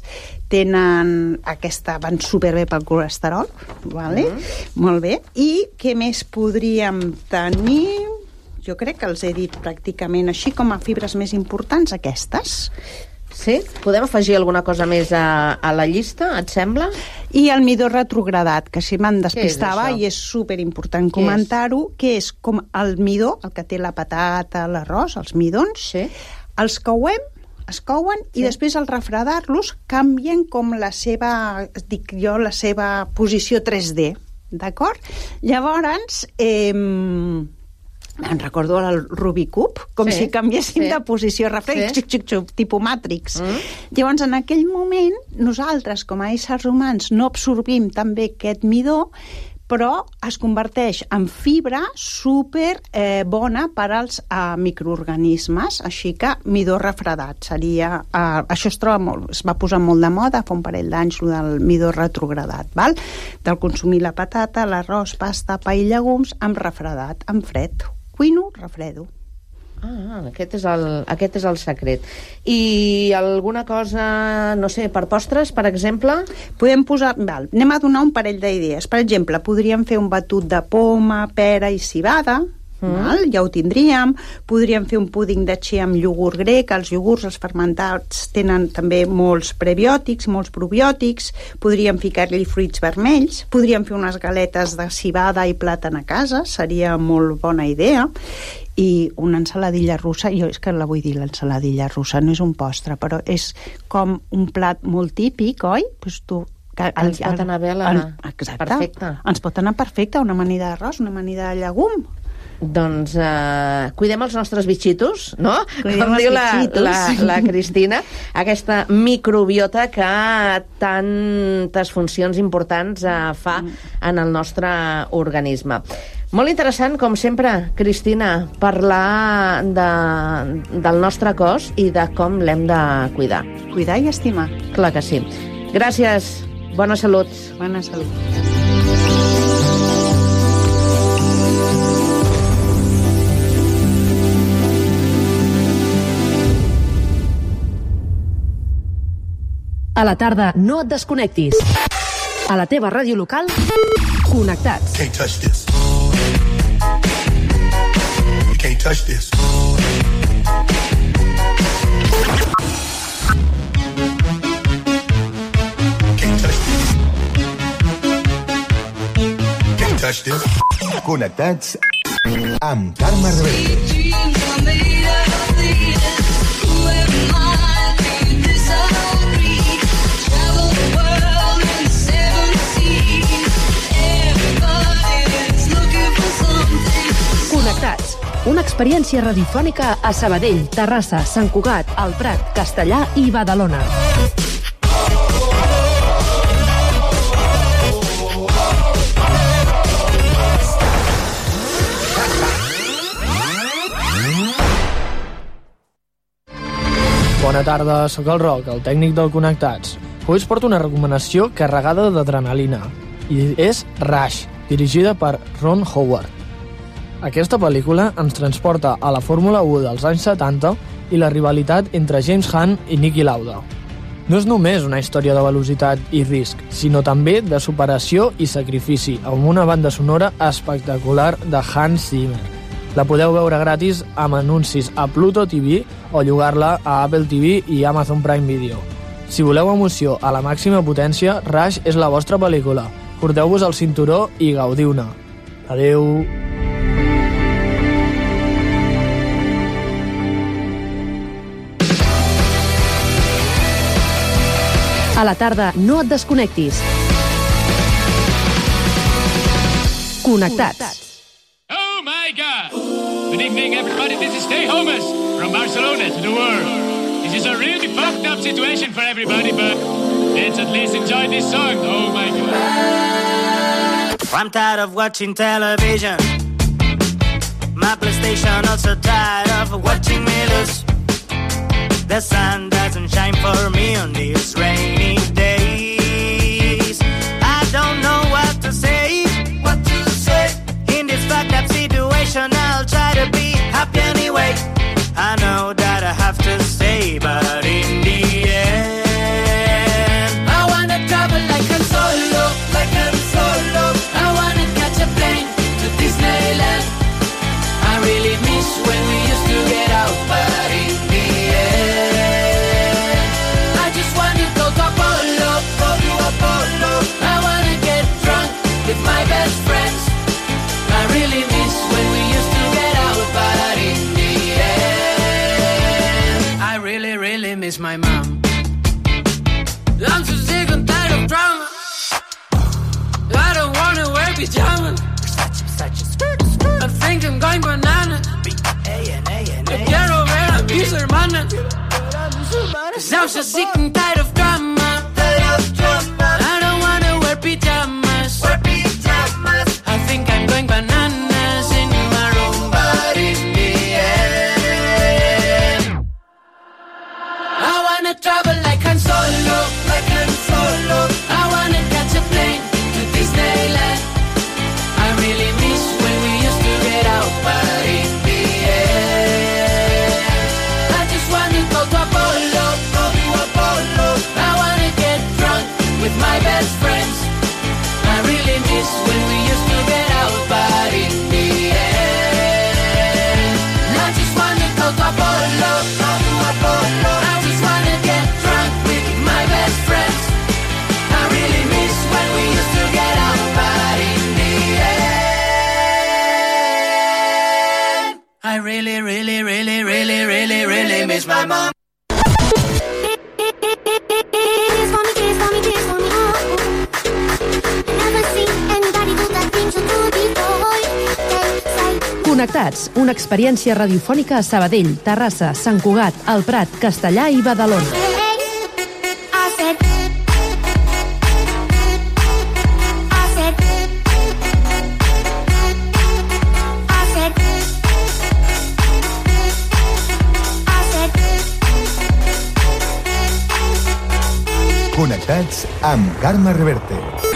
van superbé pel colesterol. Vale? Molt bé. I què més podríem tenir? Jo crec que els he dit pràcticament així com a fibres més importants, aquestes. Sí? Podem afegir alguna cosa més a la llista, et sembla? I el midó retrogradat, que si me'n despistava i és superimportant comentar-ho, que és com el midó, el que té la patata, l'arròs, els midons, els couen i després al refredar-los canvien com la seva posició 3D, d'acord? Llavors, em recordo el Rubik's Cube, com si canviéssim de posició, tipus Matrix. Llavors, en aquell moment, nosaltres, com a éssers humans, no absorbim també aquest midó, però es converteix en fibra super bona per als microorganismes, així que midó refredat seria... Això es va posar molt de moda fa un parell d'anys, el del midó retrogradat, val? Del consumir la patata, l'arròs, pasta, pa i llegums amb refredat, amb fred. Cuino, refredo. Aquest és el secret. I alguna cosa, no sé, per postres, per exemple? Podem posar... Anem a donar un parell d'idees. Per exemple, podríem fer un batut de poma, pera i civada, ja ho tindríem. Podríem fer un púding de chia amb iogurt grec. Els iogurts, els fermentats, tenen també molts prebiòtics, molts probiòtics. Podríem ficar-li fruits vermells. Podríem fer unes galetes de civada i plàtan a casa, seria molt bona idea. I una ensaladilla russa, jo és que la vull dir, l'ensaladilla russa no és un postre, però és com un plat molt típic, oi? Pues ens pot anar bé perfecte. Ens pot anar perfecte, una amanida d'arròs, una amanida de llegum. Doncs cuidem els nostres bitxitos, no? Cuidem Com els diu bitxitos. la Cristina, aquesta microbiota que tantes funcions importants fa en el nostre organisme. Molt interessant, com sempre, Cristina, parlar del nostre cos i de com l'hem de cuidar. Cuidar i estimar. Clar que sí. Gràcies. Bona salut. Bona salut. A la tarda, no et desconnectis. A la teva ràdio local, connectats. Can't touch this. You can't touch this. Can't touch this. Can't touch this. Connectats amb Carme Rebell. Connectats. Una experiència radiofònica a Sabadell, Terrassa, Sant Cugat, El Prat, Castellar i Badalona. Bona tarda, sóc el Roc, el tècnic del Connectats. Avui us porto una recomanació carregada d'adrenalina, i és Rush, dirigida per Ron Howard. Aquesta pel·lícula ens transporta a la Fórmula 1 dels anys 70 i la rivalitat entre James Hunt i Niki Lauda. No és només una història de velocitat i risc, sinó també de superació i sacrifici, amb una banda sonora espectacular de Hans Zimmer. La podeu veure gratis amb anuncis a Pluto TV o llogar-la a Apple TV i Amazon Prime Video. Si voleu emoció a la màxima potència, Rush és la vostra pel·lícula. Cordeu-vos el cinturó i gaudiu-ne. Adeu! A la tarda, no et desconnectis. Connectats. Oh my God! Good evening, everybody. This is Stay Homers from Barcelona to the world. This is a really fucked up situation for everybody, but let's at least enjoy this song. Oh my God. I'm tired of watching television. My PlayStation also tired of watching me lose. The sun doesn't shine for me on these rainy days. I don't know what to say. What to say? In this fucked up situation, I'll try to be happy anyway. I know that I have to stay, but in the end, I wanna travel like I'm solo, like I'm solo. I wanna catch a plane to Disneyland. I really miss when we used to get out, but in the end, I just wanna go to Apollo, go to Apollo. I wanna get drunk with my best friends. I really miss when we used to get out, but in the end, I really, really miss my mom. I'm so sick and tired of drama. I don't wanna wear pajamas. I think I'm going bananas. Te quiero ver a mis hermanas. 'Cause I'm so sick and tired of drama. I don't wanna wear pajamas. I think I'm going bananas in my room, but in the end, I wanna travel like I'm solo, like I'm solo. I wanna catch a plane to Disneyland. I really miss when we used to get out, but in the end, I just wanna go to Apollo, go to Apollo. I wanna get drunk with my best friends. I really miss when we used to get out, but in the end, I just wanna go to Apollo, go to Apollo. I just wanna get drunk with my best friends. I really miss when we used to get out, but in the end, I really, really, really, really, really, really miss my mom. Tears for me, tears for me, tears for me. I never seen anybody do Connectats, una experiència radiofònica a Sabadell, Terrassa, Sant Cugat, El Prat, Castellà i Badalona. Connectats amb Carme Reverte.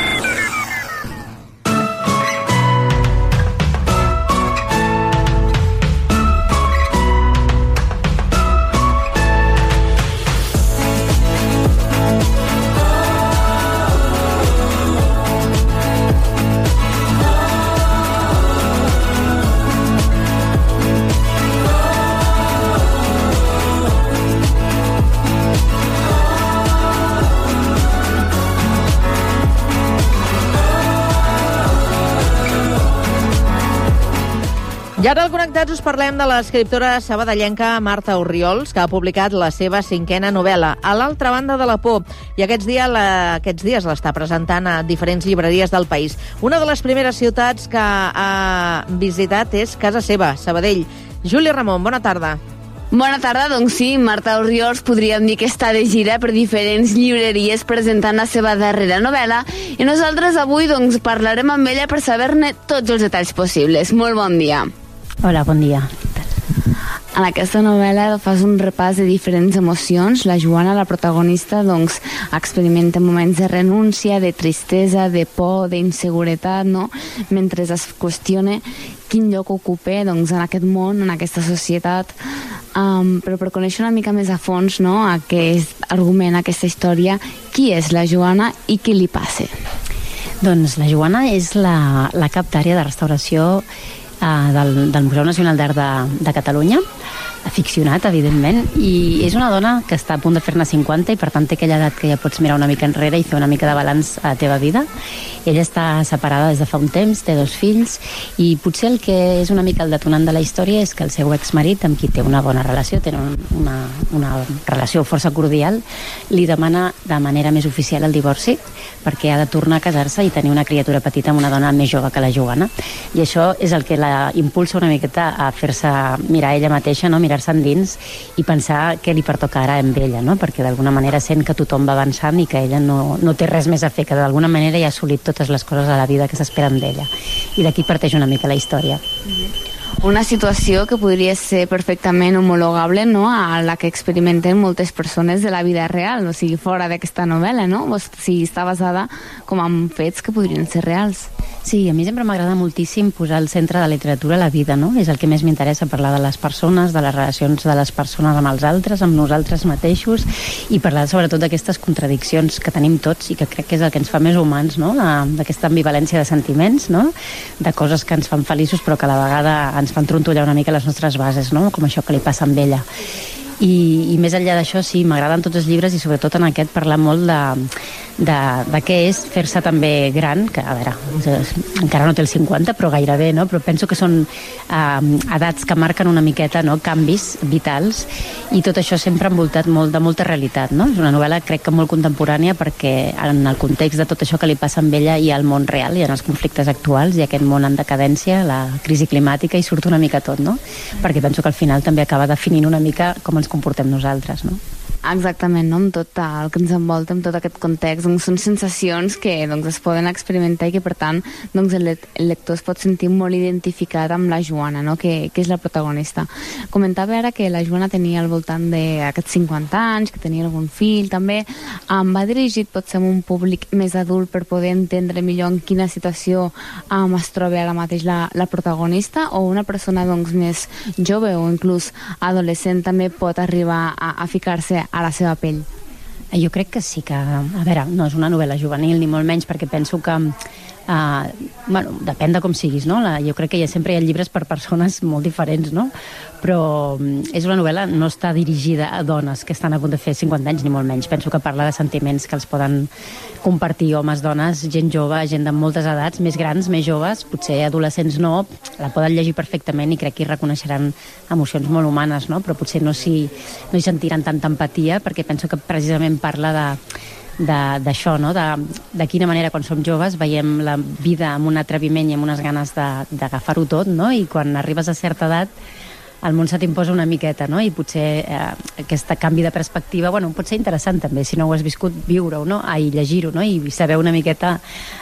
I ara al Connectats us parlem de l'escriptora sabadellenca Marta Orriols, que ha publicat la seva 5a novel·la, A l'altra banda de la por, i aquests dies l'està presentant a diferents llibreries del país. Una de les primeres ciutats que ha visitat és casa seva, Sabadell. Júlia Ramon, bona tarda. Bona tarda, doncs sí, Marta Orriols podríem dir que està de gira per diferents llibreries presentant la seva darrera novel·la i nosaltres avui doncs parlarem amb ella per saber-ne tots els detalls possibles. Molt bon dia. Hola, bon dia. En aquesta novel·la fas un repàs de diferents emocions. La Joana, la protagonista, doncs, experimenta moments de renúncia, de tristesa, de por, d'inseguretat, no? Mentre es qüestiona quin lloc ocupa doncs, en aquest món, en aquesta societat. Però per conèixer una mica més a fons, no?, aquest argument, aquesta història, qui és la Joana i què li passa? Doncs la Joana és la cap d'àrea de restauració del Museu Nacional d'Art de Catalunya, aficionat, evidentment, i és una dona que està a punt de fer-ne 50 i per tant té aquella edat que ja pots mirar una mica enrere i fer una mica de balanç a la teva vida. Ella està separada des de fa un temps, té 2 fills i potser el que és una mica el detonant de la història és que el seu exmarit, amb qui té una bona relació, tenen una relació força cordial, li demana de manera més oficial el divorci perquè ha de tornar a casar-se i tenir una criatura petita amb una dona més jove que la Joana. I això és el que la impulsa una miqueta a fer-se mirar ella mateixa, no? Mirar-se endins i pensar què li pertoca ara amb ella, no? Perquè d'alguna manera sent que tothom va avançant i que ella no té res més a fer, que d'alguna manera ja ha assolit totes les coses a la vida que s'esperen d'ella. I d'aquí parteix una mica la història. Una situació que podria ser perfectament homologable, no?, a la que experimenten moltes persones de la vida real, o sigui, fora d'aquesta novel·la, no? O sigui, està basada com en fets que podrien ser reals. Sí, a mi sempre m'agrada moltíssim posar al centre de la literatura la vida, no? És el que més m'interessa, parlar de les persones, de les relacions de les persones amb els altres, amb nosaltres mateixos, i parlar sobretot d'aquestes contradiccions que tenim tots i que crec que és el que ens fa més humans, no? D'aquesta ambivalència de sentiments, no? De coses que ens fan feliços però que a la vegada ens fan trontollar una mica les nostres bases, no? Com això que li passa amb ella. I més enllà d'això, sí, m'agraden tots els llibres i sobretot en aquest parlar molt de què és fer-se també gran, que a veure, encara no té el 50 però gairebé, no? Però penso que són edats que marquen una miqueta, no?, canvis vitals, i tot això sempre envoltat molt de molta realitat, no? És una novel·la crec que molt contemporània perquè en el context de tot això que li passa amb ella hi ha el món real, hi ha els conflictes actuals, hi ha aquest món en decadència, la crisi climàtica, i surt una mica tot, no? Perquè penso que al final també acaba definint una mica com ens comportem nosaltres, no? Exactament, no? Amb tot el que ens envolta, amb tot aquest context, doncs són sensacions que doncs, es poden experimentar i que per tant doncs, el lector es pot sentir molt identificat amb la Joana, no? que és la protagonista. Comentava ara que la Joana tenia al voltant d'aquests 50 anys, que tenia algun fill també. Va dirigit potser a un públic més adult per poder entendre millor en quina situació es troba ara mateix la protagonista, o una persona doncs, més jove o inclús adolescent també pot arribar a ficar-se a la seva pell? Jo crec que sí que, a veure, no és una novel·la juvenil ni molt menys, perquè penso que bueno, depèn de com siguis, no? Jo crec que sempre hi ha llibres per persones molt diferents, no? però és una novel·la, no està dirigida a dones que estan a punt de fer 50 anys, ni molt menys. Penso que parla de sentiments que els poden compartir homes, dones, gent jove, gent de moltes edats, més grans, més joves, potser adolescents no, la poden llegir perfectament i crec que hi reconeixeran emocions molt humanes, no? Però potser no hi sentiran tanta empatia, perquè penso que precisament parla d'això, no? De quina manera quan som joves veiem la vida amb un atreviment i amb unes ganes d'agafar-ho tot, no? I quan arribes a certa edat el món se t'imposa una miqueta, no? I potser aquest canvi de perspectiva, bueno, pot ser interessant també, si no ho has viscut, viure-ho, no? I llegir-ho, no? I saber una miqueta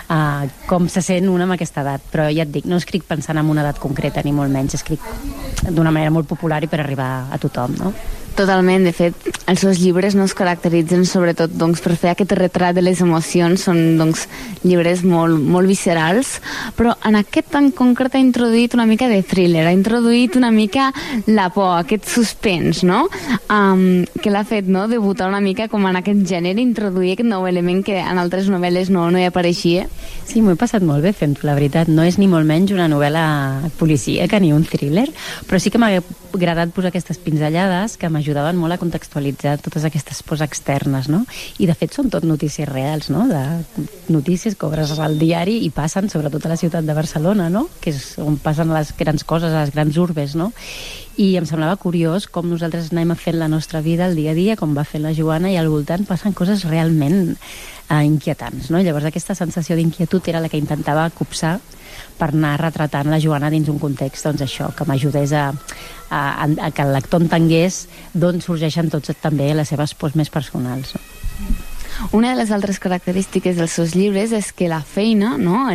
com se sent una amb aquesta edat. Però ja et dic, no escric pensant en una edat concreta, ni molt menys, escric d'una manera molt popular i per arribar a tothom, no? Totalment, de fet, els seus llibres no es caracteritzen sobretot doncs, per fer aquest retrat de les emocions, són doncs, llibres molt, molt viscerals, però en aquest en concret ha introduït una mica de thriller, ha introduït una mica la por, aquest suspens, no? Que l'ha fet, no?, debutar una mica com en aquest gènere, introduir aquest nou element que en altres novel·les no hi apareixia. Sí, m'ho he passat molt bé fent-ho, la veritat. No és ni molt menys una novel·la policíaca ni un thriller, però sí que m'ha agradat posar aquestes pinzellades que m'ajudaven molt a contextualitzar totes aquestes pors externes, no? I de fet són tot notícies reals, no? De notícies que obres al diari i passen sobretot a la ciutat de Barcelona, no? Que és on passen les grans coses, a les grans urbes, no? I em semblava curiós com nosaltres anem fent la nostra vida el dia a dia, com va fent la Joana, i al voltant passen coses realment inquietants, no? Llavors aquesta sensació d'inquietud era la que intentava copsar per anar retratant la Joana dins un context, doncs això, que m'ajudés a que el lector entengués d'on sorgeixen tots també les seves pors més personals, no? Una de les altres característiques dels seus llibres és que la feina, no?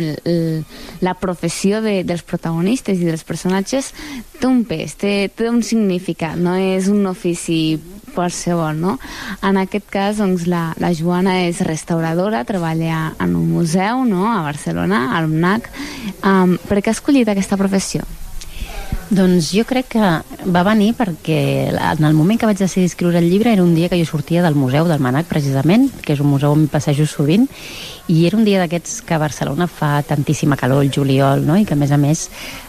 La professió dels protagonistes i dels personatges té un pes, té un significat, no és un ofici qualsevol, no? En aquest cas, doncs, la Joana és restauradora, treballa en un museu, no?, a Barcelona, al MNAC. Per què ha escollit aquesta professió? Doncs jo crec que va venir perquè en el moment que vaig decidir escriure el llibre era un dia que jo sortia del museu del MNAC, precisament, que és un museu on passejo sovint, i era un dia d'aquests que a Barcelona fa tantíssima calor, el juliol, no? I que a més,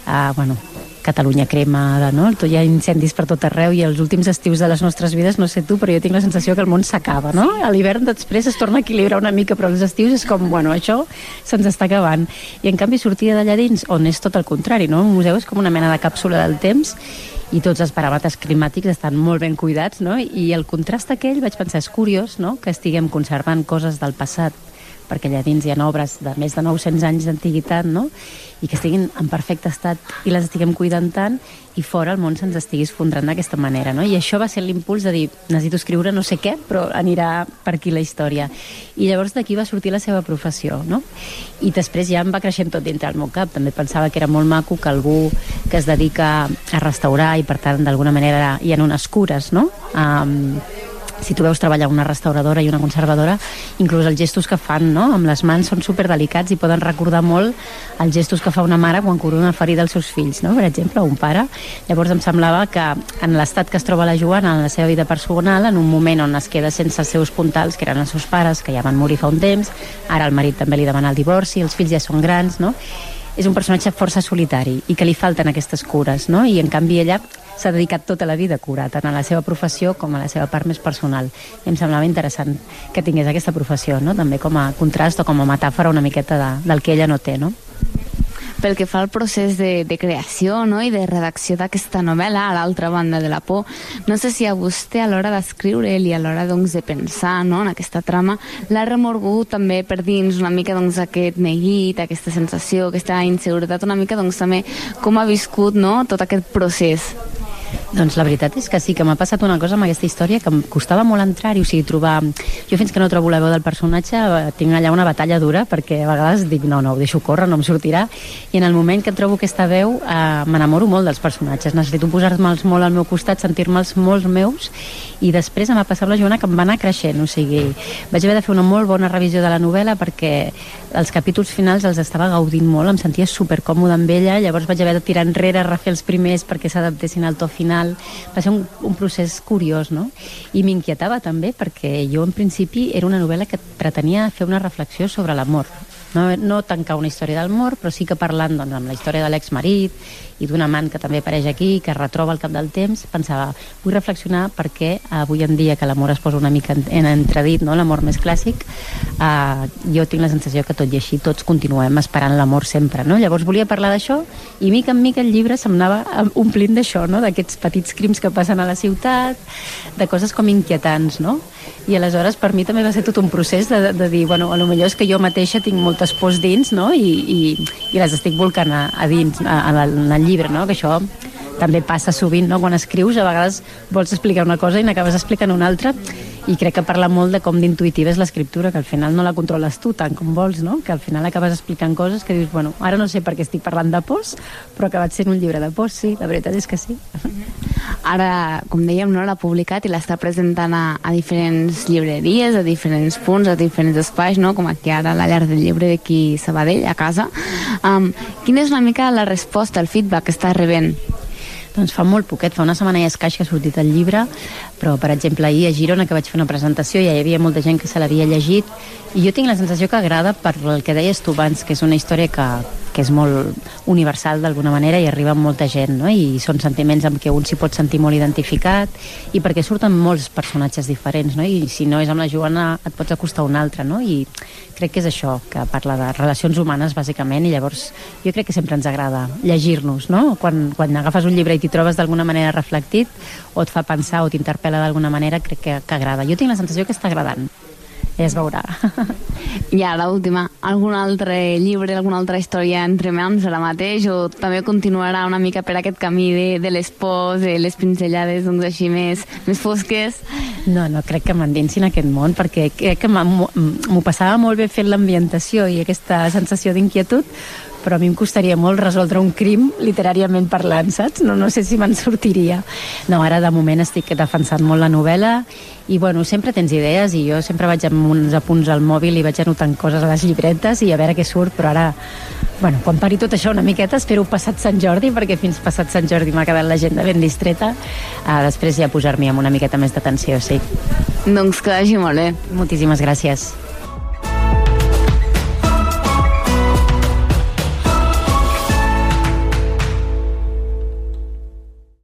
Catalunya crema, no? Hi ha incendis per tot arreu i els últims estius de les nostres vides, no sé tu, però jo tinc la sensació que el món s'acaba, no? A l'hivern després es torna a equilibrar una mica, però els estius és com, bueno, això se'ns està acabant. I en canvi sortia d'allà dins, on és tot el contrari, no? Un museu és com una mena de càpsula del temps i tots els paràmetres climàtics estan molt ben cuidats, no? I el contrast aquell, vaig pensar, és curiós, no?, que estiguem conservant coses del passat, perquè allà dins hi ha obres de més de 900 anys d'antiguitat, no?, i que estiguin en perfecte estat i les estiguem cuidant tant, i fora el món se'ns estigui esfondrant d'aquesta manera, no? I això va ser l'impuls de dir, necessito escriure no sé què, però anirà per aquí la història. I llavors d'aquí va sortir la seva professió, no? I després ja em va creixent tot dintre el meu cap. També pensava que era molt maco que algú que es dedica a restaurar i per tant d'alguna manera hi ha unes cures, no?, si tu veus treballar una restauradora i una conservadora, inclús els gestos que fan, no?, amb les mans són superdelicats i poden recordar molt els gestos que fa una mare quan cura una ferida als seus fills, no?, per exemple, un pare. Llavors em semblava que en l'estat que es troba la Joana en la seva vida personal, en un moment on es queda sense els seus puntals, que eren els seus pares, que ja van morir fa un temps, ara el marit també li demana el divorci, els fills ja són grans, no?, és un personatge força solitari i que li falten aquestes cures, no?, i en canvi ella s'ha dedicat tota la vida a curar, tant a la seva professió com a la seva part més personal. I em semblava interessant que tingués aquesta professió, no?, també com a contrast o com a metàfora una miqueta del que ella no té, no? Pel que fa al procés de creació, no?, i de redacció d'aquesta novel·la, a l'altra banda de la por, no sé si a vostè a l'hora d'escriure-li i a l'hora, doncs, de pensar, no?, en aquesta trama, l'ha remorgut també per dins una mica, doncs, aquest neguit, aquesta sensació, aquesta inseguretat, una mica, doncs, també com ha viscut, no?, tot aquest procés. Doncs la veritat és que sí, que m'ha passat una cosa amb aquesta història que em costava molt entrar-hi, o sigui, trobar... Jo fins que no trobo la veu del personatge tinc allà una batalla dura, perquè a vegades dic, no, ho deixo córrer, no em sortirà, i en el moment que trobo aquesta veu m'enamoro molt dels personatges, necessito posar-me'ls molt al meu costat, sentir-me'ls molt meus, i després em va passar la Joana que em va anar creixent, o sigui, vaig haver de fer una molt bona revisió de la novel·la perquè els capítols finals els estava gaudint molt, em sentia supercòmode amb ella, llavors vaig haver de tirar enrere, refer els primers perquè s'adaptessin al to final. Va ser un procés curiós, no? I m'inquietava també perquè jo en principi era una novel·la que pretenia fer una reflexió sobre l'amor, no tancar una història d'amor, però sí que parlant doncs, amb la història de l'exmarit i d'un amant que també apareix aquí, que es retroba al cap del temps, pensava, vull reflexionar perquè avui en dia que l'amor es posa una mica en entredit, no? L'amor més clàssic, jo tinc la sensació que tot i així tots continuem esperant l'amor sempre, no? Llavors volia parlar d'això i mica en mica el llibre se'm anava omplint d'això, no? D'aquests petits crims que passen a la ciutat, de coses com inquietants, no? I aleshores per mi també va ser tot un procés de dir, bueno, a lo millor és que jo mateixa tinc moltes pors dins, no? I les estic volcant a dins, en el llibre, no? Que això també passa sovint, no? Quan escrius a vegades vols explicar una cosa i n'acabes explicant una altra, i crec que parla molt de com d'intuïtiva és l'escriptura, que al final no la controles tu tant com vols, no? Que al final acabes explicant coses que dius, bueno, ara no sé per què estic parlant de pors, però ha acabat sent un llibre de pors, sí, la veritat és que sí. Ara, com dèiem, no, l'ha publicat i l'està presentant a diferents llibreries, a diferents punts, a diferents espais, no? Com aquí ara a la llar del llibre d'aquí Sabadell, a casa. Quina és una mica la resposta, el feedback que està rebent? Doncs fa molt poquet, fa una setmana i escaig que ha sortit el llibre, però per exemple ahir a Girona que vaig fer una presentació ja hi havia molta gent que se l'havia llegit i jo tinc la sensació que agrada per el que deies tu abans, que és una història que és molt universal d'alguna manera i arriba amb molta gent, no? I són sentiments amb què un s'hi pot sentir molt identificat i perquè surten molts personatges diferents, no? I si no és amb la Joana et pots acostar a un altre, no? I crec que és això, que parla de relacions humanes bàsicament, i llavors jo crec que sempre ens agrada llegir-nos, no? Quan agafes un llibre i t'hi trobes d'alguna manera reflectit o et fa pensar o t'interpel·la d'alguna manera, crec que agrada. Jo tinc la sensació que està agradant. Ja es veurà. I ara, l'última, algun altre llibre, alguna altra història entre mans ara mateix, o també continuarà una mica per aquest camí de les pors, de les pinzellades, doncs així més fosques? No, crec que m'endinsi en aquest món, perquè crec que m'ho passava molt bé fent l'ambientació i aquesta sensació d'inquietud, però a mi em costaria molt resoldre un crim literàriament parlant, saps? No sé si me'n sortiria. No, ara de moment estic defensant molt la novel·la i bueno, sempre tens idees i jo sempre vaig amb uns apunts al mòbil i vaig anotant coses a les llibretes i a veure què surt, però ara, bueno, quan pari tot això una miqueta espero passat Sant Jordi, perquè fins passat Sant Jordi m'ha quedat l'agenda ben distreta, després ja posar-m'hi amb una miqueta més d'atenció, sí. Doncs que vagi molt bé. Moltíssimes gràcies.